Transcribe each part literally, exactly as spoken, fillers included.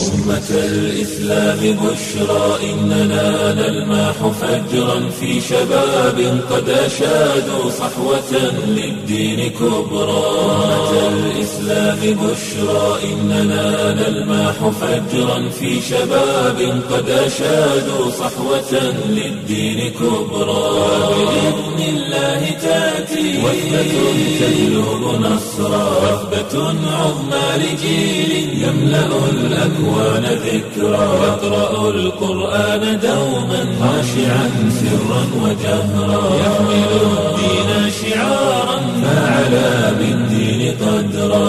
أمة الإسلام بشرى إننا نلمح فجرا في شباب قد أشادوا صحوة للدين كبرى أمة الإسلام بشرى إننا نلمح فجرا في شباب قد أشادوا صحوة للدين كبرى بإذن الله تأتي وثبة تجلب نصرا وثبة عظمى لجيل يملأ الأكوان ذكرا يقرأ القرآن دوما خاشعا سرا وجهرا يحمل الدين شعارا فعلى بالدين قدرا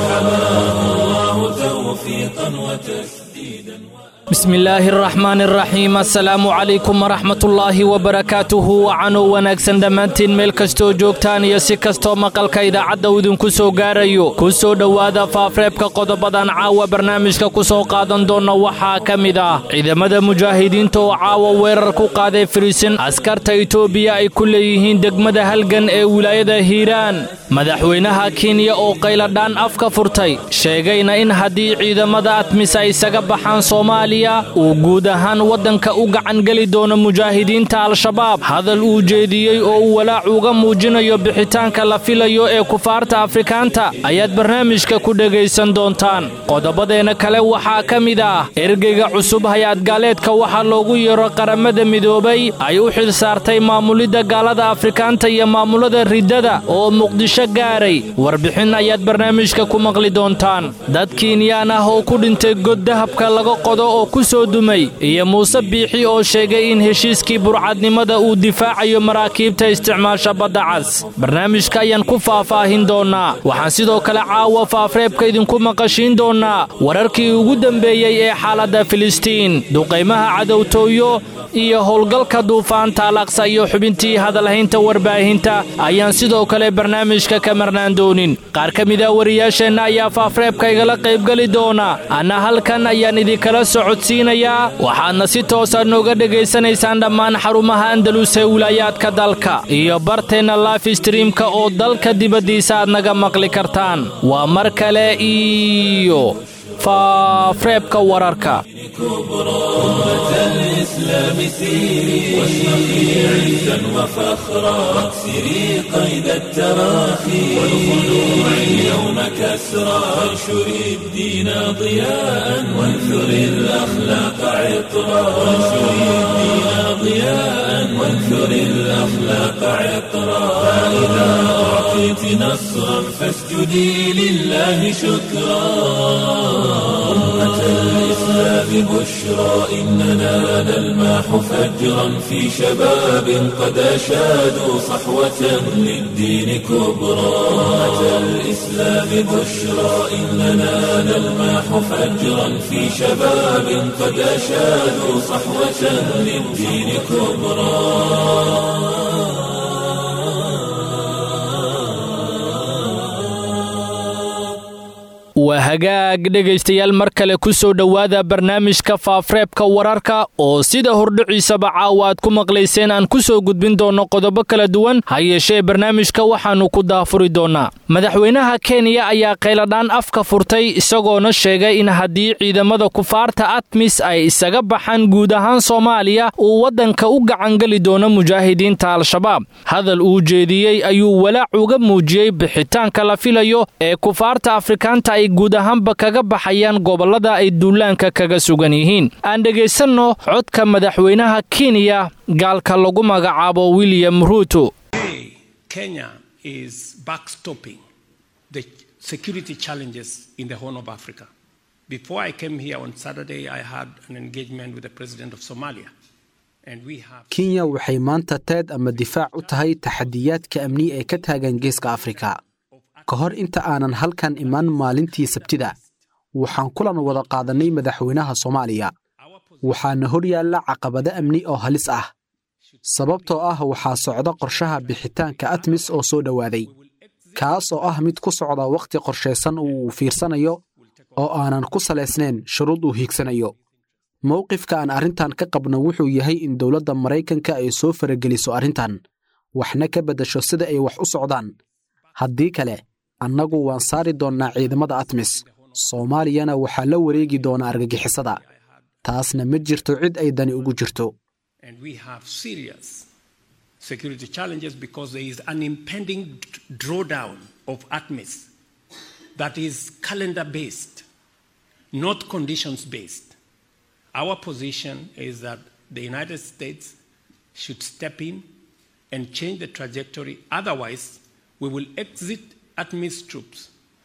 فحماه الله توفيقا وتسديدا. بسم الله الرحمن الرحيم. السلام عليكم ورحمة الله وبركاته. وعنو wanaagsan dhammaantiin meel kastoo joogtaan iyo si kastoo maqalka idaacadda idinku soo gaarayo ku soo dhawaada faafreebka qodobadan caawa barnaamijka ku soo qaadan doona waxaa ka mid ah ciidamada mujaahidiinta oo caawa weerar ku qaaday Fariisin askarta Itoobiya ay ku leeyihiin degmada Halgan ee wilaayada Hiiraan. madaxweynaha Kenya oo qayladaan afka furtay sheegayna in haddii ciidamada ATMIS ay isaga baxaan Soomaaliya uu guud ahaan wadanka u gacan gali doono mujaahidiinta al-shabaab. hadal uu jeediyay oo uu walaac uga muujinayo bixitaanka la filayo ee kufaarta Afrikaanta ayaad barnaamijka ku dhageysan doontaan. qodobadeena kale waxaa ka mid ah ergeyga cusub hay'ad gaaleedka waxa loogu yeero qaramada midoobay ay u xil saartay maamulida gaalada Afrikaanta iyo maamulada ridada oo Muqdisho gaaray. warbixin ayaad barnaamijka ku maqli doontaan. dad Kenyaan ah oo ku dhintay god dahabka laga qodo oo ku soo dumay iyo Muuse Biixi oo sheegay in heshiiskii burcadnimada uu difaacayo maraakiibta isticmaasha badda cas. barnaamijka ayaan ku faahfaahin doonaa. waxaan sidoo kale caawa faafreebka idinku maqashiin doonaa wararkii ugu dambeeyay ee xaaladda Filistiin, duqeymaha cadowtooyo iyo howlgalka duufaanta Al-Aqsa iyo xubintii hadalhaynta warbaahinta ayaan sidoo kale barnaamijka ka marnaan doonin. qaar ka mid ah wariyaasheenna ayaa faafreebka igala qaybgali doona. ana halkan ayaan idinkala socodsiinayaa. waxaadna si toosa nooga dhegaysanaysaan dhammaan xarumaha Andalus ee wilayaadka dalka iyo barteena live streamka oo dalka dibadiisa aad naga maqli kartaan. waa mar kale iyo faafreebka wararka. أمة الإسلام سيري واشرقي عزا وفخرا واكسري قيد التراخي والخلوع اليوم كسرا وانشري الدين ضياء وانثري الأخلاق عطرا وانشري الدين ضياء وانثري الأخلاق عطرا فإذا أعطيت نصرا فاسجدي لله شكرا. أمة الإسلام بشرى إننا نلمح فجرا في شباب قد أشادوا صحوة للدين كبرى أمة الإسلام بشرى إننا نلمح فجرا في شباب قد أشادوا صحوة للدين كبرى. waa hagaag dhegaystayaal mar kale ku soo dhowaada barnaamijka faafreebka wararka oo sida hordhiciisaba caawa aad ku maqlayseen aan ku soo gudbin doono qodobo kala duwan. ha yeeshee barnaamijka waxaannu ku daafuri doonaa. madaxweynaha Kenya ayaa qayladaan afka furtay isagoona sheegay in haddii ciidamada kufaarta ATMIS ay isaga baxaan guud ahaan Soomaaliya uu wadanka u gacan gali doono mujaahidiinta al-shabaab. hadal uu jeediyey ayuu walaac uga muujiyey bixitaanka la filayo ee kufaarta Afrikaanta ay guud ahaanba kaga baxayaan gobolada ay duulaanka kaga sugan yihiin. aan dhageysanno codka madaxweynaha Kenya gaalka lagu magacaabo William Ruto. Kenya is backstopping the security challenges in the Horn of Africa. Before I came here on Saturday, I had an engagement with the president of Somalia. Kenya waxay maanta teed ama difaac u tahay taxadiyaadka amni ee ka taagan geeska Afrika. ka hor inta aanan halkan iman maalintii Sabtida waxaan kulan wada qaadanay madaxweynaha Soomaaliya. waxaana hor yaalla caqabado amni oo halis ah. sababtoo ah waxaa socda qorshaha bixitaanka ATMIS oo soo dhawaaday, kaas oo ah mid ku socda waqti qorsheysan oo uu fiirsanayo oo aanan ku saleysnayn shuruud uu hiigsanayo. mowqifka aan arrintan ka qabno wuxuu yahay in dawladda Mareykanka ay soo farageliso arrintan, waxna ka bedasho sida ay wax u socdaan. haddii kale annagu waan saari doonnaa ciidamada ATMIS soomaaliyana waxaa la wareegi doona argagixisada taasna ma jirto cid ay dani ugu jirto. And we have serious security challenges because there is an impending drawdown of ATMIS that is calendar-based, not conditions-based. Our position is that the United States should step in and change the trajectory. Otherwise, we will exit ATMIS troops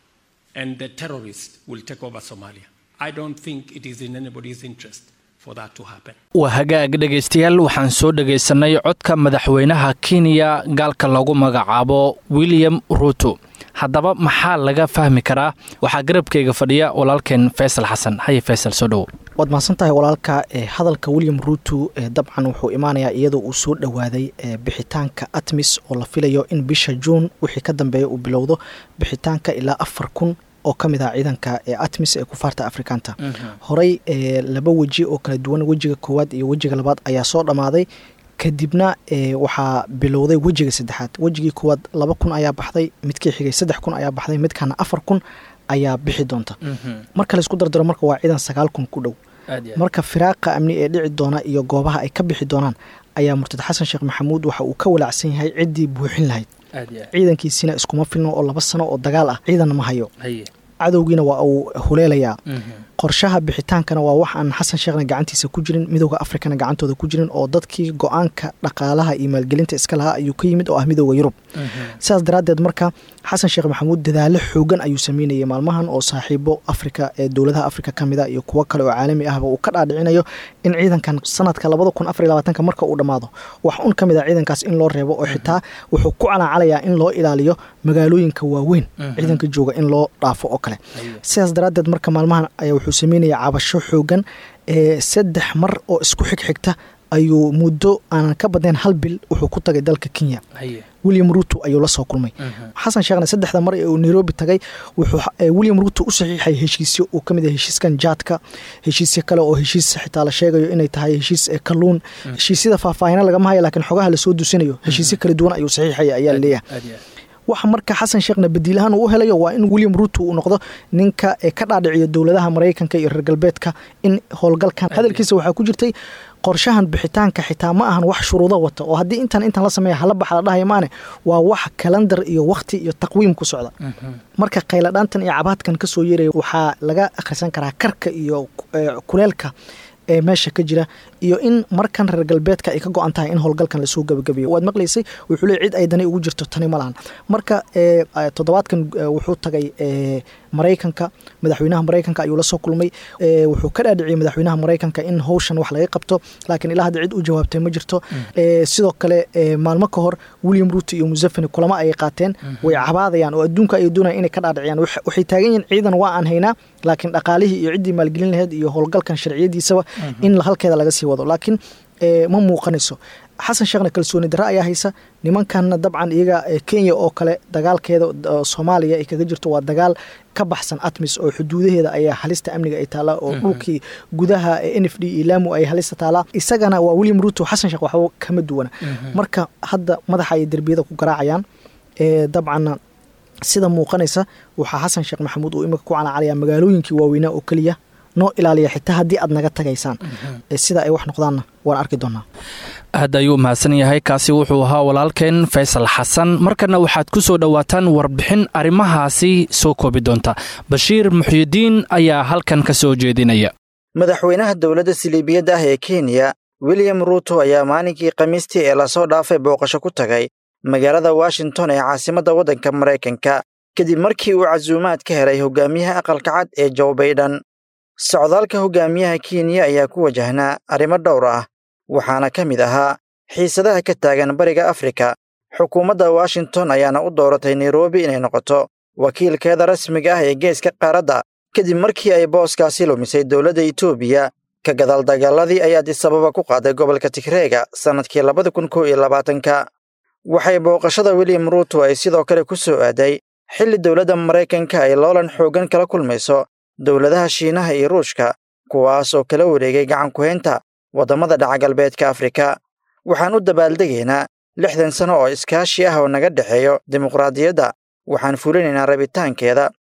and the terrorists will take over Somalia. I don't think it is in anybody's interest for that to happen. waa hagaag dhegaystayaal waxaan soo dhagaysanay codka madaxweynaha Kenya gaalka lagu magacaabo William Ruto. haddaba maxaa laga fahmi karaa? waxaa garabkayga fadhiya walaalkeen Faisal Xasan. hay Faisal soo dhaw. waad mahadsantahay walaalka. ee hadalka William Ruto ee dabcan wuxuu imaanayaa iyadoo uu soo dhawaaday ee bixitaanka ATMIS oo la filayo in bisha June wixii ka dambeeya uu bilowdo bixitaanka ilaa afar kun oo kamid ah ciidanka ee ATMIS ee kufaarta Afrikaanta. horay ee laba waji oo kala duwan, wajiga koowaad iyo wajiga labaad ayaa soo dhamaaday, kadibna ee waxaa bilowday wajiga saddexaad. wajigii koowaad laba kun ayaa baxday, midkii xigay saddex kun ayaa baxday, midkana afar kun ayaa bixi doonta. marka la isku dardaro marka waa ciidan sagaal kun ku dhow. marka firaaqa amni ee dhici doona iyo goobaha ay ka bixi doonaan ayaa Murtad Xasan Sheekh Maxamuud waxa uu ka walacsan yahay ciidii buuxin lahayd. ciidankiisina iskuma filno oo laba sano oo dagaal ah ciidan ma hayo. cadowgiina waa uu huleelayaa. qorshaha bixitaankana waa wax aan Xasan Sheekhna gacantiisa ku jirin, midowga Afrikana gacantooda ku jirin, oo dadkii go'aanka dhaqaalaha iyo maalgelinta iska lahaa ayuu ka yimid oo ah midowga Yurub. sidaas daraadeed marka Xasan Sheekh Maxamuud dadaalo xoogan ayuu sameynayay maalmahan oo saaxiibo Afrika ee dowladaha Afrika kamida iyo kuwa kale oo caalami ahba uu ka dhaadhicinayo in ciidankan sanadka laba kun afar iyo labaatan marka uu dhamaado wax un kamid ah ciidankaas in loo reebo oo xitaa wuxuu ku calaacalayaa in loo ilaaliyo magaalooyinka waaweyn ciidanka jooga in loo dhaafo oo kale. sidaas daraadeed marka maalmahan ayaa wuxuu sameynaya cabasho xoogan ee saddex mar oo isku xigxigta ayuu muddo aan ka badnayn hal bil wuxuu ku tagay dalka Kenya. William Ruto ayuu la soo kulmay. Xasan Sheekhna saddexda mar ee uu Nairobi tagay wuxuu William Ruto u saxiixay heshiisyo oo kamid ah heshiiskan jaadka, heshiisyo kale oo heshiis xitaa la sheegayo inay tahay heshiis ee kalluun. heshiisyada faahfaahin laga ma hayo laakiin xogaha la soo dusinayo heshiisyo kala duwan ayuu saxiixay ayaa leeyahay. waxa marka Xasan Sheekhna badiilahan uu helayo waa in William Ruto uu noqdo ninka ee ka dhaadhiciyo dowladaha Mareykanka iyo reer galbeedka in howlgalkan hadalkiisa waxa ku jirtay qorshahan bixitaanka xitaa ma ahan wax shuruudo wata oo haddii intan intan la sameeyo hala baxa la dhahayo maane waa wax calendar iyo waqti iyo taqwiim ku socda. marka qayladhaantan iyo cabaadkan ka soo yeeray waxaa laga akhrisan karaa karka iyo kuleelka ee meesha ka jira iyo in markan reer galbeedka ay ka go'an tahay in howlgalkan la soo gabagabeeyo. waad maqlaysay wuxuu leeyahay cid ay dani ugu jirto tani ma lahan. marka ee toddobaadkan wuxuu tagay ee Mareykanka, madaxweynaha Mareykanka ayuu la soo kulmay. ee wuxuu ka dhaadhiciyay madaxweynaha Mareykanka in howshan wax laga qabto laakiin ilaa hadda cid u jawaabtay ma jirto. ee sidoo kale ee maalmo ka hor William Ruto iyo Museveni kulamo ay qaateen way cabaadayaan oo adduunka ay doonayaan inay ka dhaadhiciyaan. waxay taagan yihiin ciidan waa aan haynaa laakiin dhaqaalihii iyo ciidii maalgelin lahayd iyo howlgalkan sharciyadiisaba in la halkeeda laga sii wado laakiin ee ma muuqanayso. Xasan Sheekhna kalsooni darro ayaa haysa. nimankan dabcan iyaga Kenya oo kale dagaalkeeda Soomaaliya ay kaga jirto waa dagaal ka baxsan ATMIS oo xuduudaheeda ayaa halista amniga ay taala oo dhulkii gudaha N F D iyo Lamu ay halista taala. isagana waa William Ruto. Xasan Sheekh waxa uu kama duwana. marka hadda madaxa ay darbiyada ku garaacayaan ee dabcan sida muuqanaysa waxa Xasan Sheekh Maxamuud uu imika ku calaacalaya magaalooyinkii waaweynaa oo kaliya noo ilaaliya xitaa haddii aad naga tagaysaan sida ay wax noqdaanna waan arki doonaa. aad ayuu mahadsan yahay. kaasi wuxuu ahaa walaalkeen Faisal Xasan. markana waxaad ku soo dhawaataan warbixin arrimahaasi soo koobi doonta. Bashiir Muxyidiin ayaa halkan ka soo jeedinaya. madaxweynaha dowladda Siliibiyadda ah ee Kenya William Ruto ayaa maalinkii Khamiistii ee la soo dhaafay booqasho ku tagay magaalada Washington ee caasimadda waddanka Mareykanka kadib markii uu casuumaad ka helay hogaamiyaha aqalka cad ee Joe Biden. socdaalka hogaamiyaha Kenya ayaa ku wajahnaa arrimo dhowr ah waxaana ka mid ahaa xiisadaha ka taagan bariga Afrika. xukuumadda Washington ayaana u dooratay Nairobi inay noqoto wakiilkeeda rasmiga ah ee geeska qaaradda kadib markii ay booskaasi lumisay dowladda Itoobiya ka gadaal dagaaladii ay Addis Ababa ku qaaday gobolka Tigreega sanadkii laba kun iyo labaatan. waxay booqashada William Ruto ay sidoo kale ku soo aaday xilli dowladda Mareykanka ay loolan xoogan kala kulmayso dowladaha Shiinaha iyo Ruushka kuwaas oo kala wareegay gacan ku haynta wadamada dhaca galbeedka Afrika. waxaan u dabaaldegaynaa lixdan sano oo iskaashi ah oo naga dhaxeeyo dimuqraadiyadda. waxaan fulinaynaa rabitaankeeda.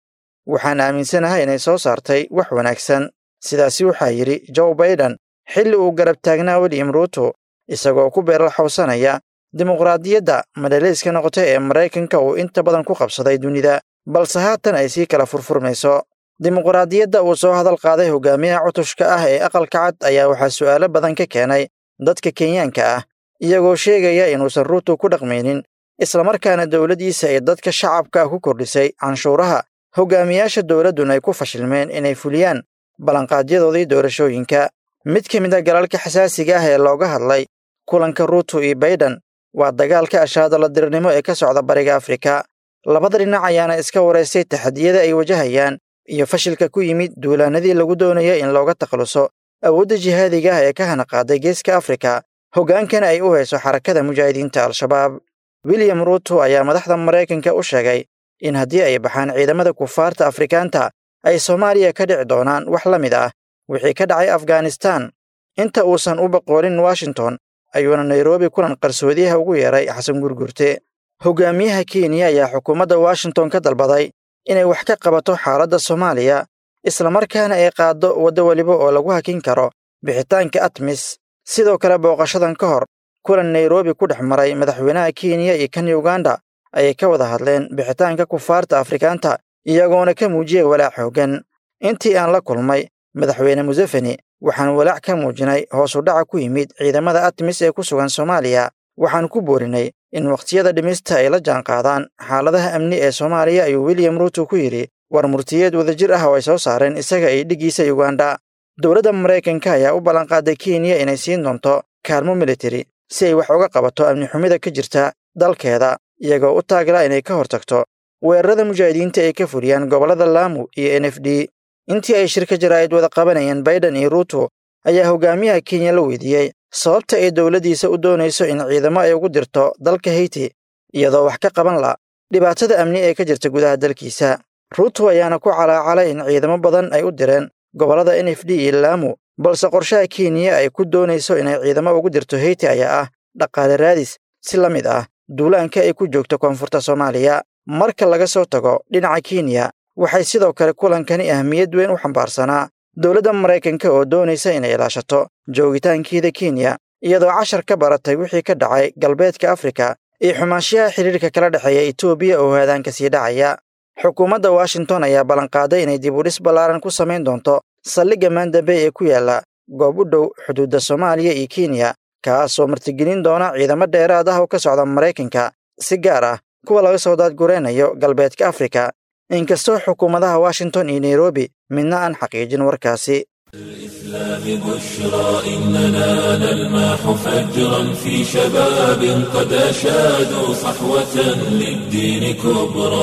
waxaan aaminsanahay inay soo saartay wax wanaagsan. sidaasi waxaa yidhi Joe Biden xilli uu garab taagnaa William Ruto isagoo ku beeral xawsanaya dimuqraadiyadda madhalayska noqotay ee Maraykanka uu inta badan ku qabsaday dunida, balse haatan ay sii kala furfurmayso. dimuqraadiyadda uu soo hadal qaaday hogaamiyaha cutushka ah ee aqalka cad ayaa waxaa su'aalo badan ka keenay dadka Kenyaanka ah, iyagoo sheegaya inuusan Ruto ku dhaqmaynin islamarkaana dowladdiisa ay dadka shacabka ku kordhisay canshuuraha. hogaamiyaasha dowladduna ay ku fashilmeen inay fuliyaan ballanqaadyadoodii doorashooyinka. mid ka mid ah galalka xasaasiga ah ee looga hadlay kulanka Ruto iyo Biden waa dagaalka ashaadala-dirnimo ee ka socda bariga Afrika. labada dhinac ayaana iska wareystay taxadiyada ay wajahayaan iyo fashilka ku yimid duulaanadii lagu doonaya in looga takhaluso awoodda jihaadiga ah ee ka hanaqaaday geeska Afrika, hoggaankana ay u hayso xarakada mujaahidiinta Al-Shabaab. William Ruto ayaa madaxda Maraykanka u sheegay in haddii ay baxaan ciidamada kufaarta Afrikaanta ay Soomaaliya ka dhici doonaan wax la mid ah wixii ka dhacay Afghanistan. inta uusan u boqoolin Washington ayuuna Nairobi kulan qarsoodiyaha ugu yeeray Xasan Gurgurte. hogaamiyaha Kenya ayaa xukuumadda Washington ka dalbaday inay wax ka qabato xaaladda Soomaaliya, islamarkaana ay qaado waddo waliba oo lagu hakin karo bixitaanka ATMIS. sidoo kale booqashadan ka hor kulan Nairobi ku dhex maray madaxweynaha Kenya iyo kan Uganda ayay ka wada hadleen bixitaanka kufaarta Afrikaanta, iyagoona ka muujiyay walaac xooggan. intii aan la kulmay madaxweyne Museveni waxaan walaac ka muujinay hoos u dhaca ku yimid ciidamada ATMIS ee ku sugan Soomaaliya. waxaan ku boorinay in waqtiyada dhimista ay la jaanqaadaan xaaladaha amni ee Soomaaliya, ayuu William Ruto ku yidhi war murtiyeed wadajir ah oo ay soo saareen isaga iyo dhigiisa Uganda. dowladda Maraykanka ayaa u ballanqaaday Kenya inay siin doonto kaalmo military si ay wax uga qabato amni xumida ka jirta dalkeeda, iyagoo u taageera inay ka hortagto weerarada mujaahidiinta ay ka fuliyaan gobollada Lamu iyo N F D. intii ay shirka jaraa'id wada qabanayeen Biden iyo Ruto ayaa hogaamiyaha Kenya la weydiiyey sababta ay dowladdiisa u doonayso in ciidamo ay ugu dirto dalka Haiti iyadoo wax ka qaban la dhibaatada amni ee ka jirta gudaha dalkiisa. Ruto ayaana ku calaacalay in ciidamo badan ay u direen gobollada N F D iyo Lamu, balse qorshaha Kenya ay ku doonayso inay ciidamo ugu dirto Haiti ayaa ah dhaqaale raadis si la mid ah duulaanka ay ku joogto koonfurta Soomaaliya. marka laga soo tago dhinaca Kenya, waxay sidoo kale kulankani ahmiyad weyn u xambaarsanaa dowladda Maraykanka oo doonaysa inay ilaashato joogitaankeeda Kenya, iyadoo cashar ka baratay wixii ka dhacay galbeedka Afrika iyo xumaanshiyaha xiriirka kala dhexeeya Itoobiya oo haadaanka sii dhacaya. xukuumadda Washington ayaa ballanqaaday inay dib u dhis ballaaran ku samayn doonto saldhigga Mandabey ee ku yaala goob u dhow xuduudda Soomaaliya iyo Kenya, kaasoo martigelin doona ciidamo dheeraad ah oo ka socda Maraykanka, si gaar ah kuwa laga soo daadgureynayo galbeedka Afrika. inkastoo xukuumadaha Washington iyo Nairobi midna aan xaqiijin warkaasi. الإسلام بشرى إننا نلمح فجرا في شباب قد أشادوا صحوة للدين كبرى.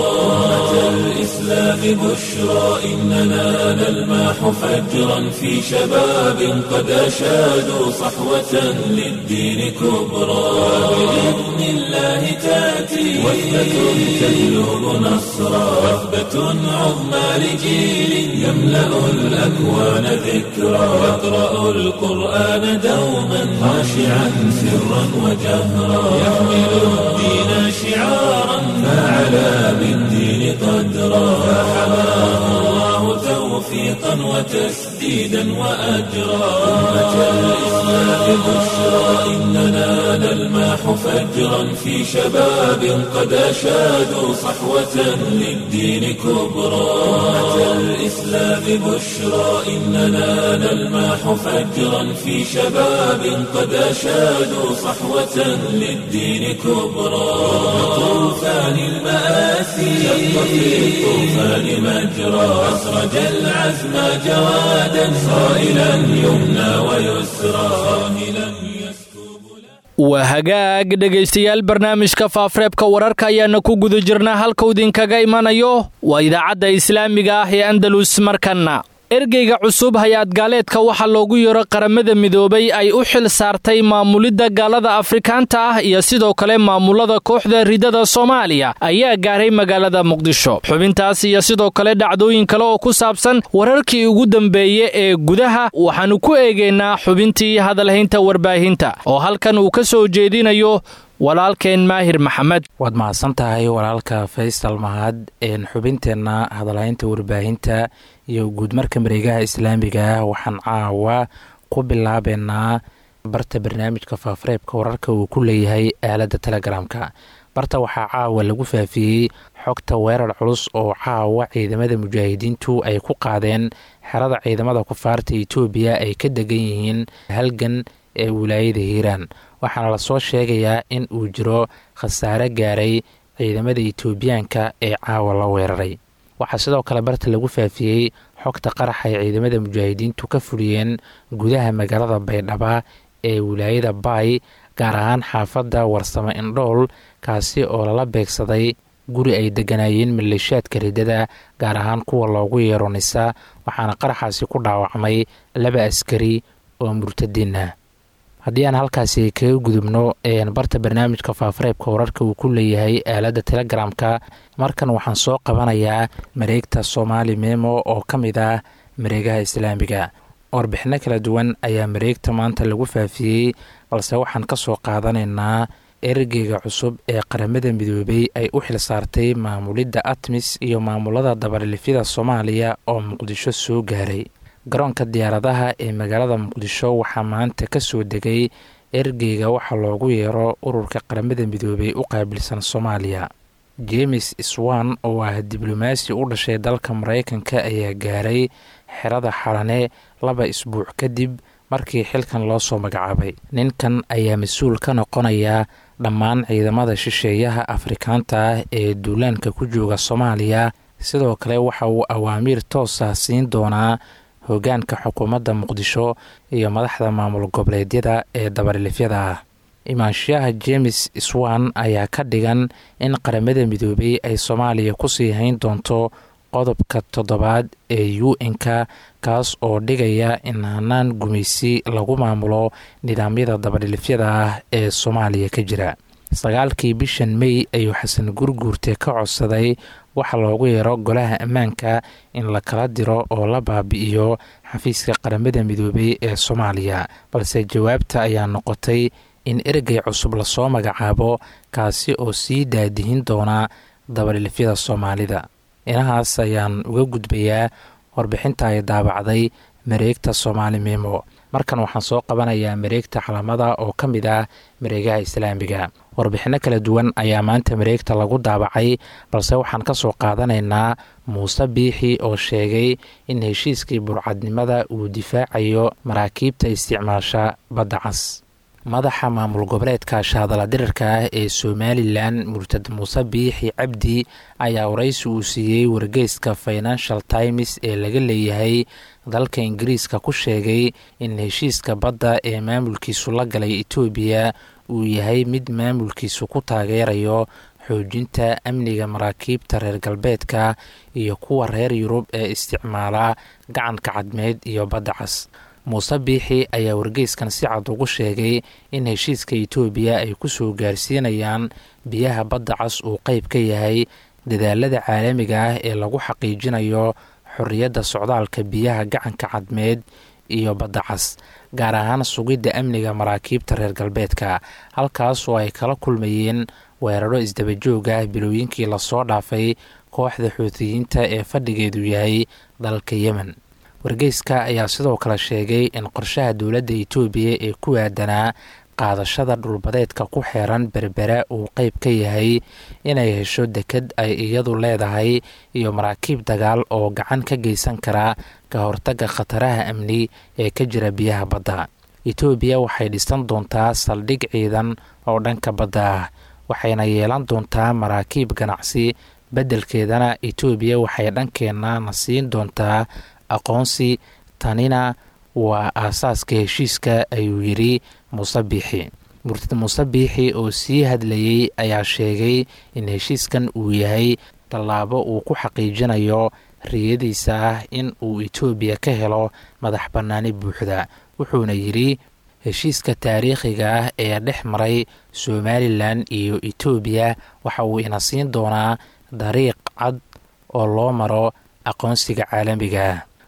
الإسلام بشرى إننا نلمح فجرا في شباب قد أشادوا صحوة للدين كبرى. بإذن الله تأتي وثبة تجلب نصرا، وثبة عظمى لجيل يملأ الأكوان ذكرى، يقرأ القرآن دوما خاشعا سرا وجهرا، يحمل الدين شعارا فعلى بالدين قدرا، فحماه الله توفيقا وتسديدا وأجرا. أمة الإسلام بشرى إننا نلمح فجرا في شباب قد أشادوا صحوة للدين كبرى. أمة الإسلام بشرى إننا نلمح فجرا في شباب قد أشادوا صحوة للدين كبرى. طوفان المآسي شق في الطوفان مجرى، أسرج العزم جوادا صائلا يمنى ويسرى، صاهلا waa hagaag dhegaystayaal, barnaamijka faafareebka wararka ayaana ku guda jirnaa. halka idinkaga imanayo waa idaacadda islaamiga ah ee Andalus. markana ergeyga cusub hay-ad gaaleedka waxaa loogu yeero qaramada midoobay ay u xil saartay maamulidda gaalada Afrikaanta ah iyo sidoo kale maamulada kooxda ridada Soomaaliya ayaa gaaray magaalada Muqdisho. xubintaas iyo sidoo kale dhacdooyin kale oo ku saabsan wararkii ugu dambeeyay ee gudaha waxaanu ku eegeynaa xubintii hadalhaynta warbaahinta oo halkan uu ka soo jeedinayo walaalkeen maahir maxamed. waad mahadsan tahay walaalka faysal mahad. xubinteenna hadalhaynta warbaahinta iyo guudmarka mareegaha islaamiga waxaan caawa ku bilaabeynaa barta barnaamijka faafareebka wararka uu ku leeyahay aaladda telegramka. barta waxaa caawa lagu faafiyey xogta weerar culus oo caawa ciidamada mujaahidiintu ay ku qaadeen xerada ciidamada kufaarta etoobiya ay ka degan yihiin halgan ee wilaayada hiiraan. waxaana lasoo sheegayaa in uu jiro khasaare gaaray ciidamada etoobiyaanka ee caawa la weeraray. waxaa sidoo kale barta lagu faafiyey xogta qarax ay ciidamada mujaahidiintu ka fuliyeen gudaha magaalada baydhaba ee wilaayada baay, gaar ahaan xaafadda warsamo indhool, kaasi oo lala beegsaday guri ay deganaayeen maleeshiyaadka riddada, gaar ahaan kuwa loogu yeero nisa. waxaana qaraxaasi ku dhaawacmay laba askari oo murtadiin ah. haddii aan halkaasi kaga gudubno barta barnaamijka faafareebka wararka uu ku leeyahay aaladda telegramka, markan waxaan soo qabanayaa mareegta Soomaali Memo oo ka mid ah mareegaha islaamiga. warbixino kala duwan ayaa mareegta maanta lagu faafiyey, balse waxaan ka soo qaadanaynaa ergeyga cusub ee qaramada midoobay ay u xil saartay maamulidda atmis iyo maamulada dabarilifyada Soomaaliya oo Muqdisho soo gaaray. garoonka diyaaradaha ee magaalada Muqdisho waxaa maanta ka soo degay ergeyga waxa loogu yeero ururka qaramada midoobay u qaabilsan Soomaaliya. James Swan oo ah diblomaasi u dhashay dalka Mareykanka ayaa gaaray xerada Xalane laba isbuuc kadib markii xilkan loo soo magacaabay. ninkan ayaa mas-uul ka noqonaya dhammaan ciidamada shisheeyaha Afrikaanta ah ee duulaanka ku jooga Soomaaliya. sidoo kale waxa uu awaamiir toos ah siin doonaa hoggaanka xukuumadda Muqdisho iyo madaxda maamul goboleedyada ee dabarilifyada ah. imaanshiyaha James Swan ayaa ka dhigan in qaramada midoobay ay Soomaaliya ku sii hayn doonto qodobka toddobaad ee U N-ka, kaas oo dhigaya in hanaan gumaysi lagu maamulo nidaamyada dabarilifyada ah ee Soomaaliya ka jira. sagaalkii bishan May ayuu Xasan Gurguurte ka codsaday waxa loogu yeero golaha ammaanka in la kala diro oo la baabi'iyo xafiiska qaramada midoobay ee Soomaaliya, balse jawaabta ayaa noqotay in ergey cusub lasoo magacaabo kaasi oo sii daadihin doona dabarilifyada Soomaalida. inahaas ayaan uga gudbayaa warbixinta ay daabacday mareegta Soomaali Memo. markan waxaan soo qabanayaa mareegta Calamada oo ka mid ah mareegaha islaamiga. warbixino kala duwan ayaa maanta mareegta lagu daabacay, balse waxaan ka soo qaadanaynaa Muuse Biixi oo sheegay in heshiiskii burcadnimada uu difaacayo maraakiibta isticmaasha badda cas. madaxa maamul goboleedka shahadala dirirka ah ee Somalilan Murtad Muuse Biixi Cabdi ayaa waraysi uu siiyey wargeyska Financial Times ee laga leeyahay dalka Ingiriiska ku sheegay in heshiiska badda ee maamulkiisu la galay Itoobiya uu yahay mid maamulkiisu ku taageerayo xoojinta amniga maraakiibta reer galbeedka iyo kuwa reer Yurub ee isticmaala gacanka cadmeed iyo badda cas. Muuse Biixi ayaa wargeyskan si cad ugu sheegay in heshiiska Itoobiya ay ku soo gaarsiinayaan biyaha badda cas uu qayb ka yahay dadaalada caalamiga ah ee lagu xaqiijinayo xorriyadda socdaalka biyaha gacanka cadmeed iyo badda cas, gaar ahaan sugidda amniga maraakiibta reer galbeedka, halkaas oo ay kala kulmayeen weeraro isdabajooga ah bilooyinkii lasoo dhaafay kooxda Xuutiyiinta ee fadhigeedu yahay dalka Yemen. wargeyska ayaa sidoo kale sheegay in qorshaha dowladda Itoobiya ee ku aadanaa qaadashada dhulbadeedka ku xeeran Berbera uu qayb ka yahay inay hesho deked ay iyadu leedahay iyo maraakiib dagaal oo gacan ka geysan kara ka hortagga khataraha amni ee ka jira biyaha badda. Itoobiya waxay dhisan doontaa saldhig ciidan oo dhanka badda ah, waxayna yeelan doontaa maraakiib ganacsi. beddelkeedana Itoobiya waxay dhankeena na siin doontaa aqoonsi. tanina waa aasaaska heshiiska, ayuu yidhi Muuse Biixi. Murtad Muuse Biixi oo sii hadlayey ayaa sheegay in heshiiskan uu yahay tallaabo uu ku xaqiijinayo riyadiisa ah in uu Itoobiya ka helo madax bannaani buuxda. wuxuuna yidhi heshiiska taariikhiga ah ee dhex maray Somalilan iyo Itoobiya waxa uu ina siin doonaa dariiq cad oo loo maro aqoonsiga caalamiga ah.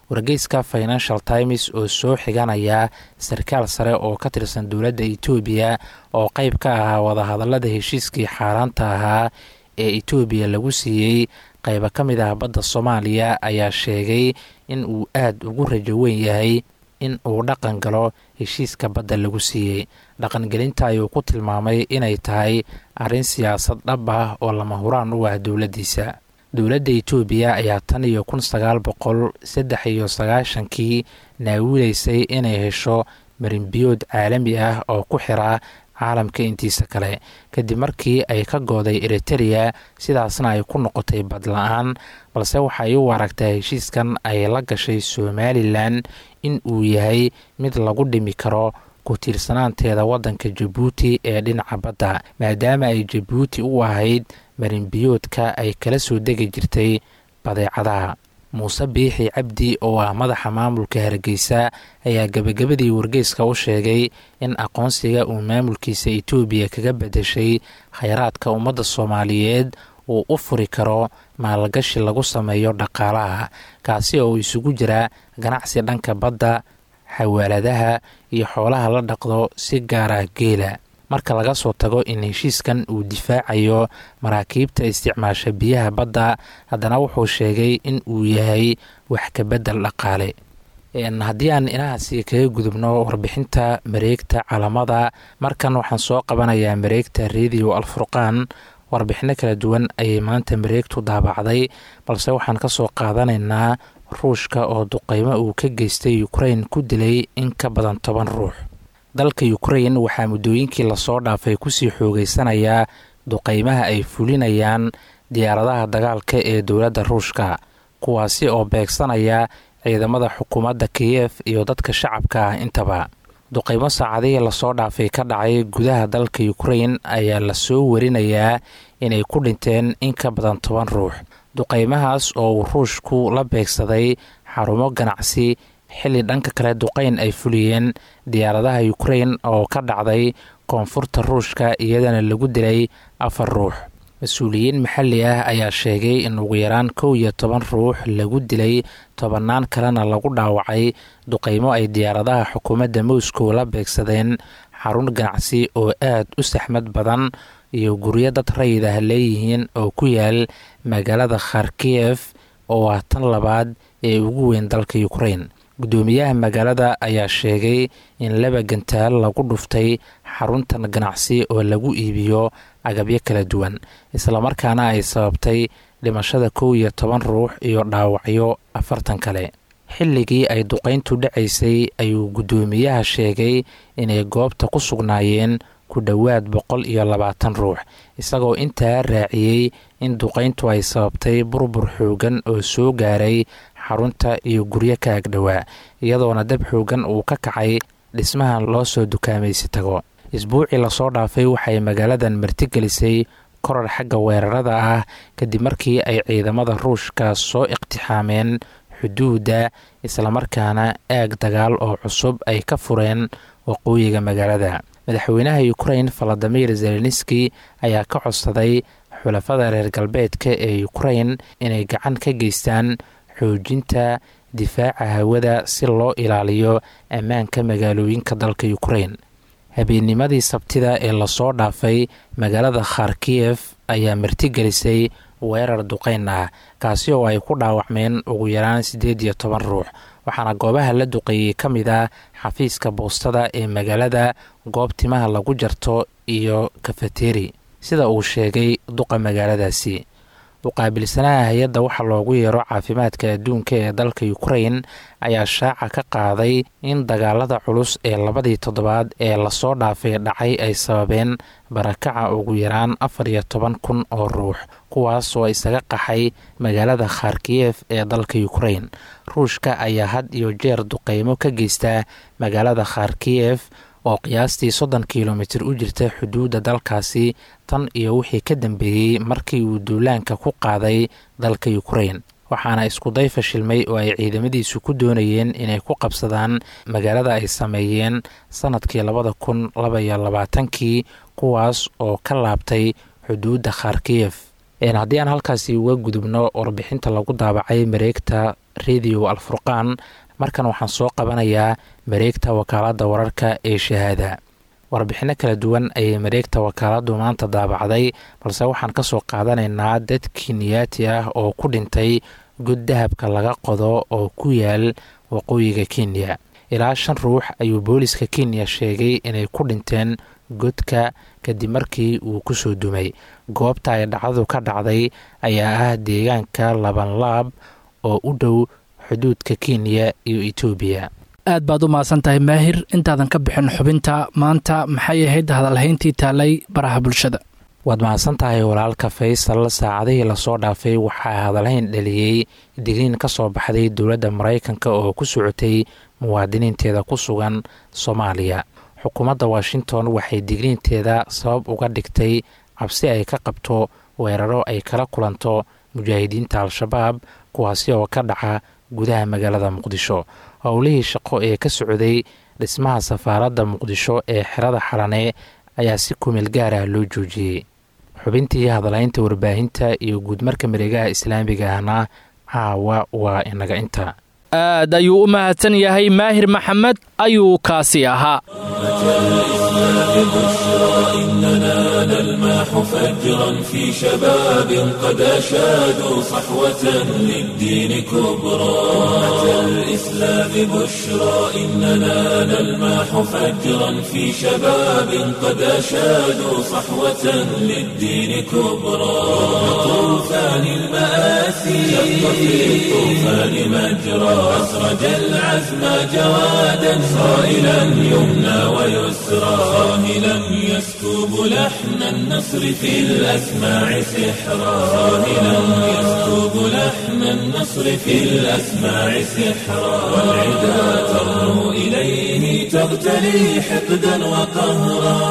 wargeyska financial times oo soo xiganaya sarkaal sare oo ka tirsan dowladda etoobiya oo qayb ka ahaa wadahadallada heshiiskii xaaraanta ahaa ee etoobiya lagu siiyey qayba ka mid ah badda soomaaliya ayaa sheegay in uu aad ugu rajo weyn yahay in uu dhaqan galo heshiiska badda lagu siiyey dhaqangelinta ayuu ku tilmaamay inay tahay arrin siyaasad dhab ah oo lama huraan u ah dowladdiisa dowladda etoobiya ayaa tan iyo kun sagaal boqol saddex iyo sagaashankii naawilaysay inay hesho marinbiyood caalami ah oo ku xira caalamka intiisa kale kadib markii ay ka gooday eritereya sidaasna ay ku noqotay badla-aan balse waxay u aragtaa heshiiskan ay la gashay somalilan in uu yahay mid lagu dhimi karo ku tiirsanaanteeda waddanka jabuuti ee dhinaca badda maadaama ay jabuuti u ahayd marinbiyoodka ay kala soo degi jirtay badeecadaha muuse biixi cabdi oo ah madaxa maamulka hargeysa ayaa gebagabadii wargeyska u sheegay in aqoonsiga uu maamulkiisa etoobiya kaga bedeshay khayraadka ummadda soomaaliyeed uu u furi karo maalgashi lagu sameeyo dhaqaalaha kaasi oo isugu jira ganacsi dhanka badda xawaaladaha iyo xoolaha la dhaqdo si gaar ah geela marka laga soo tago in heshiiskan uu difaacayo maraakiibta isticmaasha biyaha badda haddana wuxuu sheegay in uu yahay wax ka bedel dhaqaale haddii aan inahaasi kaga gudubno warbixinta mareegta calamada markan waxaan soo qabanayaa mareegta radio alfurqaan warbixino kala duwan ayay maanta mareegtu daabacday balse waxaan ka soo qaadanaynaa ruushka oo duqeymo uu ka geystay ukrain ku dilay in ka badan toban ruux dalka ukrain waxaa muddooyinkii lasoo dhaafay kusii xoogeysanayaa duqeymaha ay fulinayaan diyaaradaha dagaalka ee dowladda ruushka kuwaasi oo beegsanaya ciidamada xukuumadda kiyef iyo dadka shacabka ah intaba duqeymo saacadihii lasoo dhaafay ka dhacay gudaha dalka ukrain ayaa lasoo warinayaa inay ku dhinteen in ka badan toban ruux duqeymahaas oo uu ruushku la beegsaday xarumo ganacsi xilli dhanka kale duqeyn ay fuliyeen diyaaradaha ukrain oo ka dhacday koonfurta ruushka iyadana lagu dilay afar ruux mas-uuliyiin maxalli ah ayaa sheegay in ugu yaraan kow iyo toban ruux lagu dilay tobannaan kalena lagu dhaawacay duqeymo ay diyaaradaha xukuumadda moscow la beegsadeen xarun ganacsi oo aad u saxmad badan iyo guryo dad rayid ah leeyihiin oo ku yaal magaalada kharkiyef oo ah tan labaad ee ugu weyn dalka ukrain guddoomiyaha magaalada ayaa sheegay in laba gantaal lagu dhuftay xaruntan ganacsi oo lagu iibiyo agabyo kala duwan islamarkaana ay sababtay dhimashada kow iyo toban ruux iyo dhaawacyo afartan kale xilligii ay duqeyntu dhacaysay ayuu guddoomiyaha sheegay inay goobta ku sugnaayeen ku dhowaad boqol iyo labaatan ruux isagoo intaa raaciyey in duqeyntu ay sababtay burbur xoogan oo soo gaaray xarunta iyo guryo ka agdhowaa iyadoona dab xoogan uu ka kacay dhismahan loo soo dukaamaysi tago isbuucii lasoo dhaafay waxay magaaladan martigelisay koror xagga weerarada ah kadib markii ay ciidamada ruushka soo iqtixaameen xuduudda islamarkaana aag dagaal oo cusub ay ka fureen waqooyiga magaalada madaxweynaha ukrain valadimir zelenski ayaa ka codsaday xulafada reer galbeedka ee ukrain inay gacan ka geystaan xoojinta difaaca hawada si loo ilaaliyo ammaanka magaalooyinka dalka ukrain habeennimadii sabtida ee lasoo dhaafay magaalada kharkiyef ayaa martigelisay weerar duqeyn ah kaasi oo ay ku dhaawacmeen ugu yaraan siddeed iyo toban ruux waxaana goobaha la duqeeyey ka mid ah xafiiska boostada ee magaalada goob timaha lagu jarto iyo kafateri sida uu sheegay duqa magaaladaasi uqaabilsanaha hay-adda waxaa loogu yeero caafimaadka adduunka ee dalka ukrain ayaa shaaca ka qaaday in dagaalada culus ee labadii toddobaad ee lasoo dhaafay dhacay ay sababeen barakaca ugu yaraan afar iyo toban kun oo ruux kuwaas oo isaga qaxay magaalada kharkiyef ee dalka ukrain ruushka ayaa had iyo jeer duqeymo ka geysta magaalada kharkiyef oo qiyaastii soddon kilomitir u jirta xuduudda dalkaasi tan iyo wixii ka dambeeyey markii uu duulaanka ku qaaday dalka ukrain waxaana iskuday fashilmay oo ay ciidamadiisu ku doonayeen inay ku qabsadaan magaalada ay sameeyeen sanadkii labada kun laba iyo labaatankii kuwaas oo ka laabtay xuduudda kharkiyef haddii aan halkaasi uga gudubno warbixinta lagu daabacay mareegta radio alfurqaan markan waxaan soo qabanayaa mareegta wakaaladda wararka ee shahaada. warbixinno kala duwan ayay mareegta wakaaladdu maanta daabacday, balse waxaan ka soo qaadanaynaa dad kenyaati ah oo ku dhintay god dahabka laga qodo oo ku yaal waqooyiga kenya. ilaa shan ruux ayuu booliska kenya sheegay inay ku dhinteen godka kadib markii uu ku soo dumay. goobta ay dhacdadu ka dhacday ayaa ah deegaanka labanlaab oo u dhow xuduudka kenya iyo etoobiya. aad baad u mahadsan tahay maahir. intaadan ka bixin xubinta maanta maxay ahayd hadalhayntii taalay baraha bulshada? waad mahadsan tahay walaalka faysal. saacadihii lasoo dhaafay waxaa hadalhayn dhaliyey digniin ka soo baxday dowladda maraykanka oo ku socotay muwaadiniinteeda ku sugan soomaaliya. xukuumadda washington waxay digniinteeda sabab uga dhigtay cabsi ay ka qabto weeraro ay kala kulanto mujaahidiinta al-shabaab kuwaasi oo ka dhaca gudaha magaalada muqdisho. howlihii shaqo ee ka socday dhismaha safaaradda muqdisho ee xerada xalane ayaa si kumeel gaar ah loo joojiyey. xubintii hadalaynta warbaahinta iyo guudmarka mareegaha islaamiga ahna caawa waa inaga inta. aad ayuu u mahadsan yahay maahir maxamed ayuu kaasi ahaa. إننا نلمح فجرا في شباب قد أشادوا صحوة للدين كبرى. أتى الإسلام بشرى إننا نلمح فجرا في شباب قد أشادوا صحوة للدين كبرى. طوفان المآسي شق في الطوفان مجرى أسرج العزم جوادا صائلا يمنى ويسرى صاهلا يسكب لحن النصر في الأسماع سحرا صاهلا يسكب لحن النصر في الأسماع سحرا والعدا ترنو إليه تغتلي حقدا وقهرا.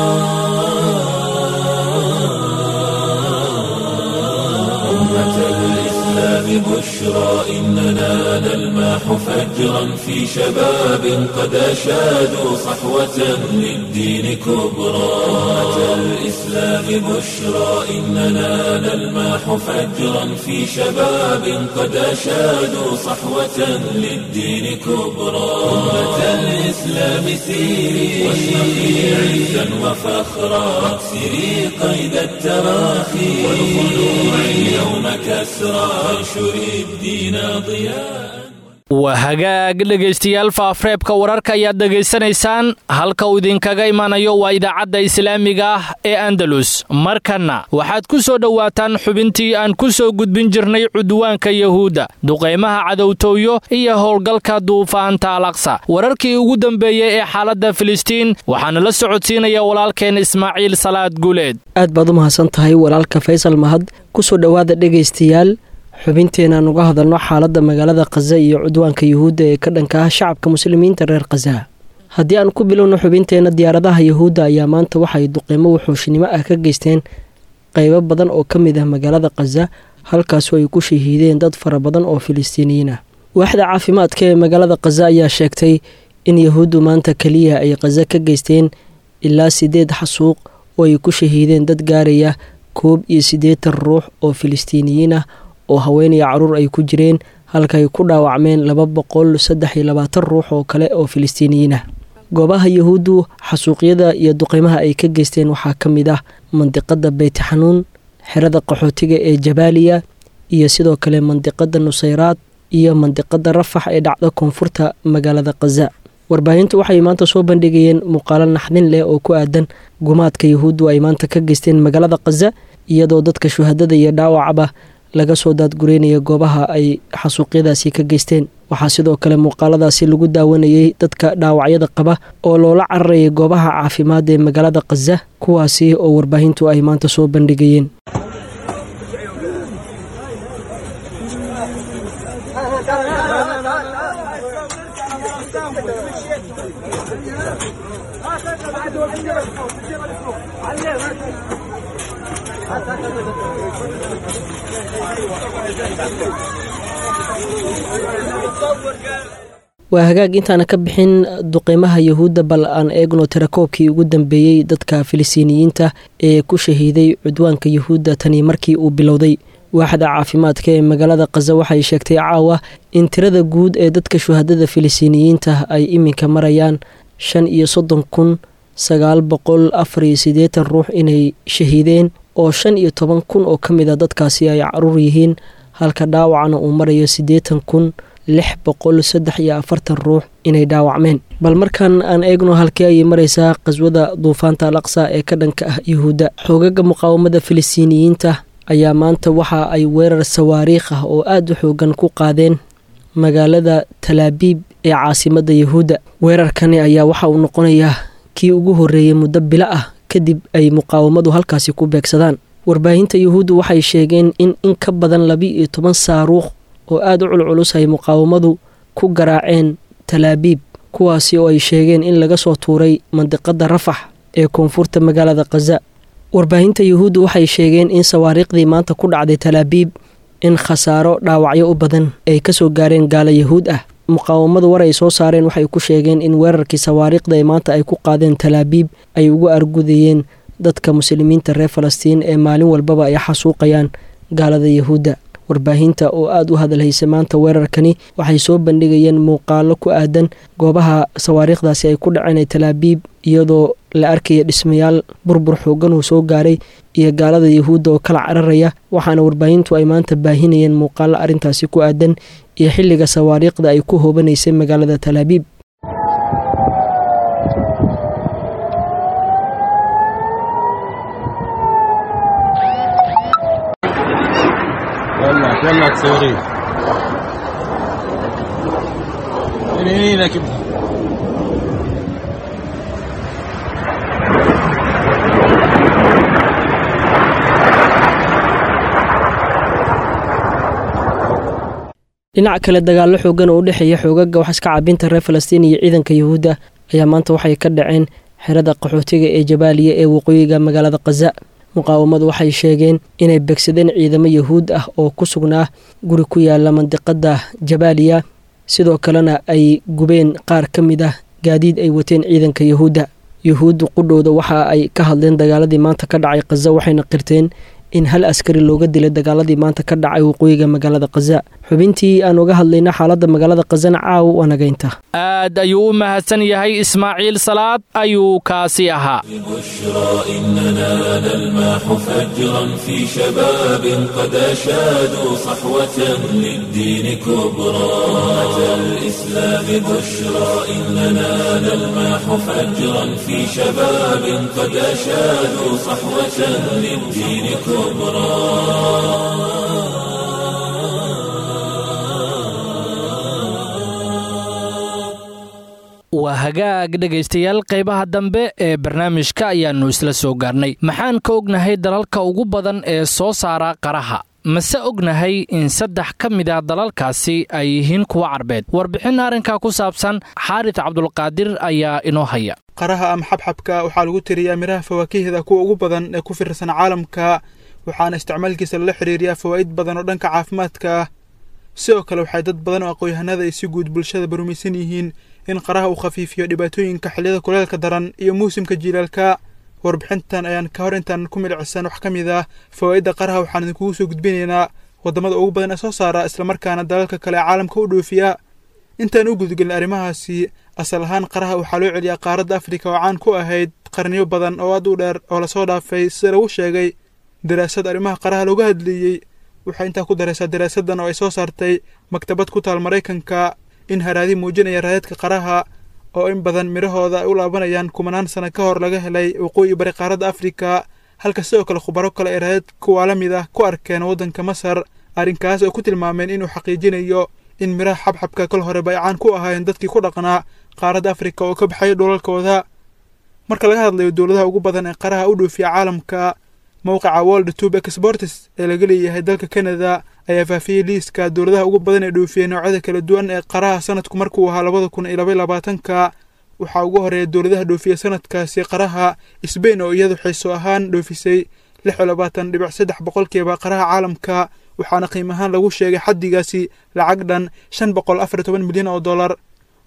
أمة الإسلام بشرى إننا نلمح فجرا في شباب قد أشادوا صحوة للدين كبرى. أمة الإسلام بشرى إننا نلمح فجرا في شباب قد أشادوا صحوة للدين كبرى. أمة الإسلام سيري واشرقي عزا وفخرا واكسري قيد التراخي والخلوع اليوم كسرى وانشري الدين ضياء. waa hagaag dhegaystayaal faafreebka wararka ayaad dhegaysanaysaan. halka uu idinkaga imanayo waa idaacadda islaamiga ah ee andalus. markanna waxaad ku soo dhowaataan xubintii aan ku soo gudbin jirnay cudwaanka yahuudda, duqaymaha cadowtooyo iyo howlgalka duufaanta alaqsa. wararkii ugu dambeeyey ee xaaladda filistiin waxaana la socodsiinaya walaalkeen ismaaciil salaad guuleed. aad baad u mahadsan tahay walaalka faysal mahad. ku soo dhowaada dhegaystayaal xubinteenaan uga hadalno xaaladda magaalada khaza iyo cudwaanka yuhuudda ee ka dhanka ah shacabka muslimiinta reer khaza. haddii aan ku bilowno xubinteenna, diyaaradaha yuhuudda ayaa maanta waxay duqeymo wuxuushnimo ah ka geysteen qaybo badan oo ka mid ah magaalada khaza, halkaasoo ay ku shahiideen dad fara badan oo filistiiniyiin ah. waaxda caafimaadka ee magaalada khaza ayaa sheegtay in yuhuuddu maanta keliya ay khaza ka geysteen ilaa siddeed xasuuq oo ay ku shahiideen dad gaaraya koob iyo siddeetan ruux oo filistiiniyiin ah oo haweenaya caruur ay ku jireen, halka ay ku dhaawacmeen laba boqol saddex iyo labaatan ruux oo kale oo filistiiniyiin ah. goobaha yuhuuddu xasuuqyada iyo duqeymaha ay ka geysteen waxaa ka mid ah mandiqada beytxanuun, xerada qaxootiga ee jabaaliya, iyo sidoo kale mandiqada nusayraad iyo mandiqada rafax ee dhacda koonfurta magaalada khaza. warbaahintu waxay maanta soo bandhigayeen muuqaalo naxdin leh oo ku aadan gumaadka yuhuuddu ay maanta ka geysteen magaalada khaza, iyadoo dadka shuhadada iyo dhaawacaba laga soo daadgureynaya goobaha ay xasuuqyadaasi ka geysteen. waxaa sidoo kale muuqaaladaasi lagu daawanayay dadka dhaawacyada qaba oo loola cararayay goobaha caafimaad ee magaalada khaza, kuwaasi oo warbaahintu ay maanta soo bandhigayeen. waa hagaag intaana ka bixin duqeymaha yahuudda bal aan eegno tirakoobkii ugu dambeeyey dadka filistiiniyiinta ee ku shahiiday cudwaanka yahuudda tani markii uu bilowday waaxda caafimaadka ee magaalada khaza waxay sheegtay caawa in tirada guud ee dadka shuhadada filistiiniyiinta ay iminka marayaan shan iyo soddon kun sagaal boqol afar iyo siddeetan ruux inay shahiideen oo shan iyo toban kun oo ka mid a dadkaasi ay caruur yihiin halka dhaawacna uu marayo siddeetan kun lix boqol saddex iyo afartan ruux inay dhaawacmeen bal markan aan eegno halkii ayay maraysaa qaswada duufaanta al aqsa ee ka dhanka ah yahuudda xoogaga muqaawamada filistiiniyiinta ayaa maanta waxa ay weerar sawaariikh ah oo aad u xoogan ku qaadeen magaalada talaabiib ee caasimadda yahuudda weerarkani ayaa waxa uu noqonayaa kii ugu horreeyey muddo bilo ah kadib ay muqaawamadu halkaasi ku beegsadaan warbaahinta yahuuddu waxay sheegeen in in ka badan laba-iyo toban saaruuq oo aad u culculus ay muqaawamadu ku garaaceen talaabiib kuwaasi oo ay sheegeen in laga soo tuuray mandiqadda rafax ee koonfurta magaalada khaza warbaahinta yahuuddu waxay sheegeen in sawaariikhdii maanta ku dhacday talaabiib in khasaaro dhaawacyo u badan ay ka soo gaareen gaalo yahuud ah muqaawamadu war ay soo saareen waxay ku sheegeen in weerarkii sawaariikhda ee maanta ay ku qaadeen talaabiib ay ugu argudayeen dadka muslimiinta reer falastiin ee maalin walbaba ay xasuuqayaan gaalada yahuudda warbaahinta oo aad u hadalhaysa maanta weerarkani waxay soo bandhigayeen muuqaalo ku aadan goobaha sawaariikhdaasi ay ku dhaceen ee talaabiib iyadoo la arkaya dhismayaal burbur xoogan uu soo gaaray iyo gaalada yahuudda oo kala cararaya waxaana warbaahintu ay maanta baahinayeen muuqaalo arrintaasi ku aadan iyo xilliga sawaariikhda ay ku hoobanaysay magaalada talaabiib يلا تصوري هنا كده dhinaca kale dagaallo xoogan oo u dhexeeya xoogaga wax iska caabinta reer falastiin iyo ciidanka yahuudda ayaa maanta waxay ka dhaceen xerada qaxootiga ee jabaaliya ee waqooyiga magaalada khaza muqaawamadu waxay sheegeen inay begsadeen ciidamo yahuud ah oo ku sugnaa guri ku yaala mandiqadda jabaaliya sidoo kalena ay gubeen qaar ka mid ah gaadiid ay wateen ciidanka yahuudda yahuuddu qudhooda waxa ay ka hadleen dagaaladii maanta ka dhacay khaza waxayna qirteen in hal askari looga dilay dagaaladii maanta ka dhacay waqooyiga magaalada khaza xubintii aan uga hadlayna xaaladda magaalada khazana caaw waanagaynta aad ayuu u mahadsan yahay ismaaciil salaad ayuu kaasi ahaa بشرى إننا نلمح فجرا في شباب قد أشادوا صحوة للدين كبرى أتى الإسلام بشرى إننا نلمح فجرا في شباب قد أشادوا صحوة للدين كبرى waa hagaag dhegaystayaal qaybaha dambe ee barnaamijka ayaannu isla soo gaarnay maxaan ka ognahay dalalka ugu badan ee soo saara qaraha mase ognahay in saddex ka mid ah dalalkaasi ay yihiin kuwa carbeed warbixin arrinkaa ku saabsan xaaris cabdulqaadir ayaa inoo haya qaraha ama xabxabka waxaa lagu tiriyaa midhaha fawaakihda kuwa ugu badan ee ku fiirsan caalamka waxaana isticmaalkiisa lala xiriiriyaa fawaa'id badan oo dhanka caafimaadka ah sidoo kale waxay dad badan oo aqoonyahanada ay si guud bulshada barumaysan yihiin in qaraha uu khafiifiyo dhibaatooyinka xilliyada kuleelka daran iyo muusimka jiilaalka warbixintan ayaan ka hor intaan ku milicsan wax ka mid ah fawaa'idda qaraha waxaan idinkugu soo gudbinaynaa waddamada ugu badan ee soo saara islamarkaana dalalka kale ee caalamka u dhoofiya intaan u gudgelin arrimahaasi asal ahaan qaraha waxaa loo celiyaa qaaradda afrika oo caan ku ahayd qarniyo badan oo aad u dheer oo lasoo dhaafay sida lagu sheegay daraasad arrimaha qaraha looga hadleeyey waxay intaa ku daraysaa daraasaddan oo ay soo saartay maktabad ku taal maraykanka in haraadi muujinaya raadadka qaraha oo in badan midhahooda ay u laabanayaan kumanaan sano ka hor laga helay waqooyi bari qaaradda afrika halka sidoo kale khubaro kale ay raadad kuwaa la mid ah ku arkeen waddanka masar arrinkaas oo ku tilmaameen inuu xaqiijinayo in midhaha xabxabka kal horeba ay caan ku ahaayeen dadkii ku dhaqnaa qaaradda afrika oo ka baxaya dhulalkooda marka laga hadlayo dowladaha ugu badan ee qaraha u dhoofiya caalamka mowqica world tube exports ee laga leeyahay dalka Canada ayaa faafiyay liiska dowladaha ugu badan ee dhoofiyay noocyada kala duwan ee qaraha sanadku markuu ahaa labada kun iyo laba iyo labaatanka waxaa ugu horeeya dowladaha dhoofiya sanadkaasi qaraha Spain oo iyadu xiiso ahaan dhoofisay lix iyo labaatan dhibic saddex boqolkiiba qaraha caalamka waxaana qiimahaan lagu sheegay xaddigaasi lacag dhan shan boqol afar iyo toban milyan oo dollar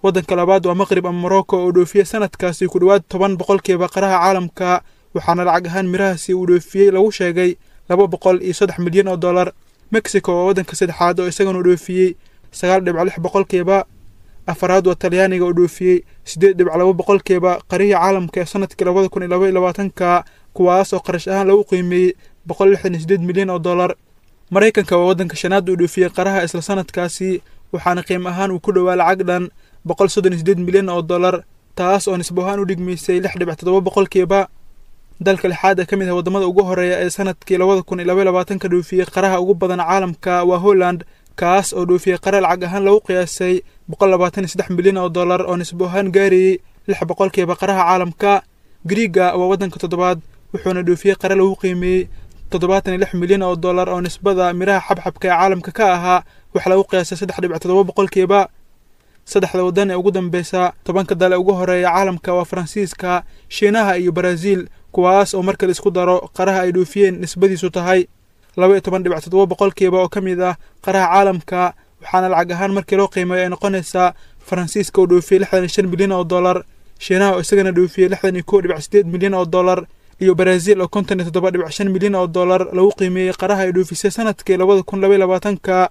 waddanka labaad waa maqrib ama morocco oo dhoofiyey sanadkaasi ku dhowaad toban boqolkiiba qaraha caalamka waxaana lacag ahaan mirahaasi uu dhoofiyey lagu sheegay laba boqol iyo saddex milyan oo dollar mexico waa waddanka saddexaad oo isagana dhoofiyey sagaal dhibic lix boqolkiiba afaraad waa talyaaniga oo dhoofiyey siddeed dhibic laba boqolkiiba qarihii caalamka ee sanadkii labada kun iyo laba iyo labaatanka kuwaas oo qarash ahaan lagu qiimeeyey boqol lixdan iyo siddeed milyan oo dollar maraykanka waa waddanka shanaad uu dhoofiyey qaraha isla sanadkaasi waxaana qiimo ahaan uu ku dhowaa lacag dhan boqol soddon iyo siddeed milyan oo dollar taas oo nisbo ahaan u dhigmaysay lix dhibic toddoba boqolkiiba dalka lixaad ee ka mid ah waddamada ugu horeeya ee sanadkii labada kun iyo laba iyo labaatanka dhoofiyey qaraha ugu badan caalamka waa holland kaas oo dhoofiyey qare lacag ahaan lagu qiyaasay boqol labaatan iyo saddex milyan oo dollar oo nisbo ahaan gaarayey lix boqolkiiba qaraha caalamka griiga waa waddanka toddobaad wuxuuna dhoofiyey qare lagu qiimeeyey toddobaatan iyo lix milyan oo dollar oo nisbada miraha xabxabka ee caalamka ka ahaa wax lagu qiyaasay saddex dhibic toddoba boqolkiiba saddexda waddan ee ugu dambeysa tobanka dal ee ugu horeeya caalamka waa faransiiska shiinaha iyo baraaziil kuwaas oo marka la isku daro qaraha ay dhoofiyeen nisbadiisu tahay laba iyo toban dhibic toddoba boqolkiiba oo ka mid ah qaraha caalamka waxaana lacag ahaan markii loo qiimeeyo ay noqonaysaa faransiiska oo dhoofiyey lixdan iyo shan milyan oo dollar shiinaha oo isagana dhoofiyey lixdan iyo kow dhibic siddeed milyan oo dollar iyo baraaziil oo konton iyo toddoba dhibic shan milyan oo dollar lagu qiimeeyey qaraha ay dhoofisay sanadkii labada kun laba iyo labaatanka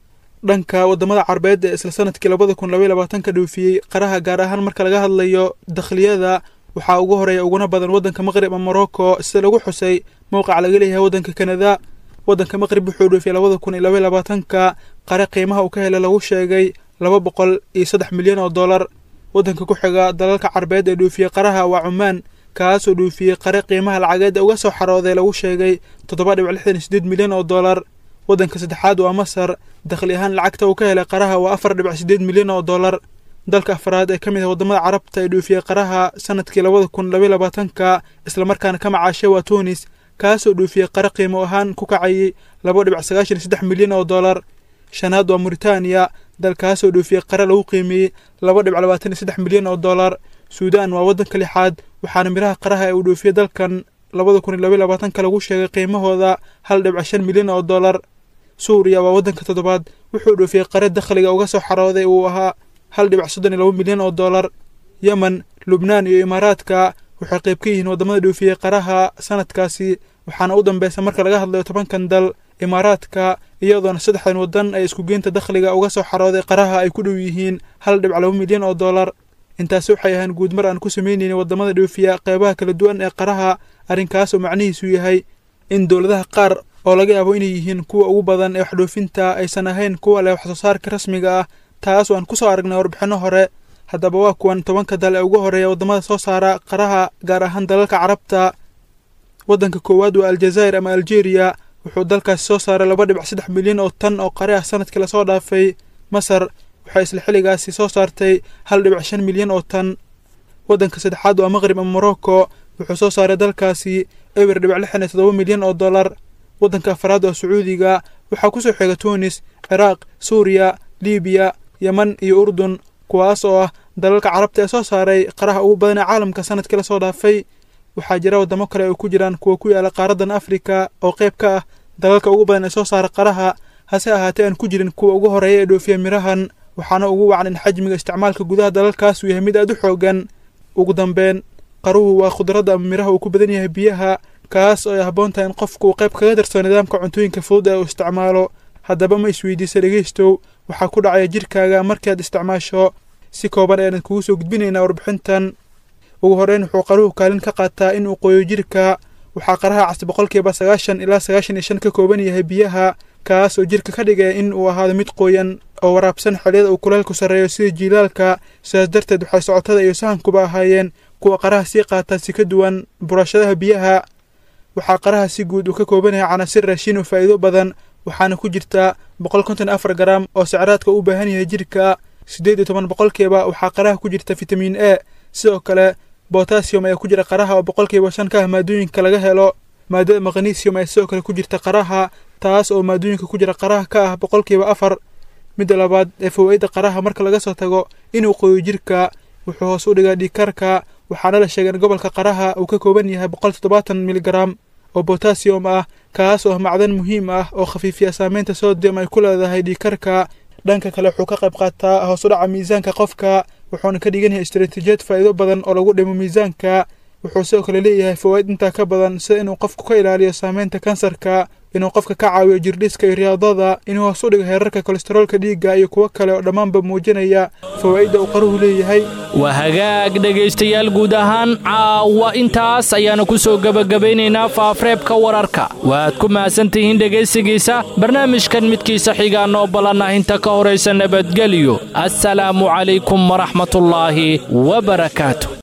dhanka waddamada carbeed ee isla sanadkii labada kun laba iyo labaatanka dhoofiyey qaraha gaar ahaan marka laga hadlayo dakhliyada waxaa ugu horeeya uguna badan waddanka maqrib ama morocco sida lagu xusay mowqac laga leeyahay waddanka kanada waddanka maqrib wuxuu dhoofiyey labada kun iyo laba iyo labaatanka qare qiimaha uu ka helay lagu sheegay laba boqol iyo saddex milyan oo dollar waddanka ku xiga dalalka carbeed ee dhoofiyey qaraha waa cumaan kaas oo dhoofiyey qare qiimaha lacageed ee uga soo xarooday lagu sheegay toddoba dhibic lixdan iyo siddeed milyan oo dollar waddanka saddexaad waa masar dakhli ahaan lacagta uu ka helay qaraha waa afar dhibic siddeed milyan oo dollar dalka afraad ee ka mid ah waddamada carabta ee dhoofiyey qaraha sanadkii labada kun laba iyo labaatanka islamarkaana ka macaashay waa tunis kaasoo dhoofiyey qare qiimo ahaan ku kacayay laba dhibic sagaashan iyo saddex milyan oo dollar shanaad waa muritaaniya dalkaasoo dhoofiyey qare lagu qiimeeyey laba dhibic labaatan iyo saddex milyan oo dollar suudaan waa waddanka lixaad waxaana miraha qaraha ee uu dhoofiyey dalkan labada kun iyo laba iyo labaatanka lagu sheegay qiimahooda hal dhibic shan milyan oo dollar suuriya waa waddanka toddobaad wuxuu dhoofiyey qare dakhliga uga soo xarooday uu ahaa hal dhibic soddon iyo laba milyan oo dollar yemen lubnaan iyo imaaraadka waxay qayb ka yihiin waddamada dhoofiyey qaraha sanadkaasi waxaana u dambeysa marka laga hadlayo tobankan dal imaaraadka iyadoona saddexdan waddan ay isku geynta dakhliga uga soo xarooday qaraha ay ku dhow yihiin hal dhibic laba milyan oo dollar intaasi waxay ahaan guud mar aan ku sameynaynin waddamada dhoofiya qeybaha kala duwan ee qaraha arrinkaas oo macnihiisu yahay in dowladaha qaar oo laga yaabo inay yihiin kuwa ugu badan ee wax dhoofinta aysan ahayn kuwa leh wax soo saarka rasmiga ah taas oo aan ku soo aragnay warbixinno hore haddaba waa kuwan tobanka dal ee ugu horeeya waddamada soo saara qaraha gaar ahaan dalalka carabta waddanka koowaad waa aljazaa'ir ama algeria wuxuu dalkaasi soo saaray laba dhibic saddex milyan oo tan oo qare ah sanadkii lasoo dhaafay masar waxay isla xilligaasi soo saartay hal dhibic shan milyan oo tan waddanka saddexaad waa maqrib ama morocco wuxuu soo saaray dalkaasi eber dhibic lixdan iyo toddoba milyan oo dollar waddanka afraad waa sacuudiga waxaa kusoo xiga tunis ciraaq suuriya libiya yeman iyo urdun kuwaas oo ah dalalka carabta ee soo saaray qaraha ugu badan ee caalamka sanadkii lasoo dhaafay waxaa jira waddamo kale oo ku jiraan kuwa ku yaala qaaradan afrika oo qayb ka ah dalalka ugu badan ee soo saara qaraha hase ahaatee aan ku jirin kuwa ugu horeeya ee dhoofiya mirahan waxaana ugu wacan in xajmiga isticmaalka gudaha dalalkaas uu yahay mid aad u xoogan ugu dambeyn qaruhu waa khudradda ama miraha uu ku badan yahay biyaha kaas oo ay habboon tahay in qofku uu qayb kaga darso nidaamka cuntooyinka fudud ee uu isticmaalo haddaba ma isweydiisa dhegeystow waxaa ku dhacaya jirkaaga markii aad isticmaasho si kooban ayaan kugu soo gudbinaynaa warbixintan ugu horeyn wuxuu qaruhu kaalin ka qaataa in uu qoyo jirka waxaa qaraha cas boqolkiiba sagaashan ilaa sagaashan iyo shan ka kooban yahay biyaha kaas oo jirka ka dhigaya in uu ahaado mid qoyan oo waraabsan xilliyada uu kulaylku sarreeyo sida jiilaalka sidaas darteed waxay socotada iyo sahankuba ahaayeen kuwa qaraha sii qaataa si ka duwan burashadaha biyaha waxaa qaraha si guud uu ka kooban yahay canaasir raashin oo faa'iido badan waxaana ku jirta boqol konton iyo afar garaam oo sacraadka u baahan yahay jirka siddeed iyo toban boqolkiiba waxaa qaraha ku jirta fitamiin e sidoo kale botassium ayaa ku jira qaraha oo boqolkiiba shan ka ah maadooyinka laga helo maadada magnesium ayaa sidoo kale ku jirta qaraha taas oo maadooyinka ku jira qaraha ka ah boqolkiiba afar midda labaad ee fawaaidda qaraha marka laga soo tago inuu qoyo jirka wuxuu hoos u dhigaa dhiigkarka waxaana la sheegay in gobolka qaraha uu ka kooban yahay boqol toddobaatan milgaram oo botassium ah kaas oo ah macdan muhiim ah oo khafiifiya saameynta sodium ay ku leedahay dhiigkarka dhanka kale wuxuu ka qayb qaataa hoos u dhaca miisaanka qofka wuxuuna ka dhigan yahay istaraatiijiyad faa'iido badan oo lagu dhimo miisaanka. wuxuu sidoo kale leeyahay fawaa'id intaa ka badan sida inuu qofku ka ilaaliyo saameynta kansarka, inuu qofka ka caawiyo jirdhiska iyo riyaadada, inuu hoos u dhigo heerarka kolestaroolka dhiigga iyo kuwo kale oo dhammaanba muujinaya fawaa'idda uu qaruhu leeyahay. waa hagaag dhegaystayaal, guud ahaan caawa intaas ayaanu ku soo gebagabaynaynaa faafareebka wararka. waad ku mahadsantihiin dhegaysigiisa. barnaamijkan midkiisa xigaa noo ballanah inta ka horaysa nabadgelyo. assalaamu calaykum waraxmatullaahi wabarakaatu.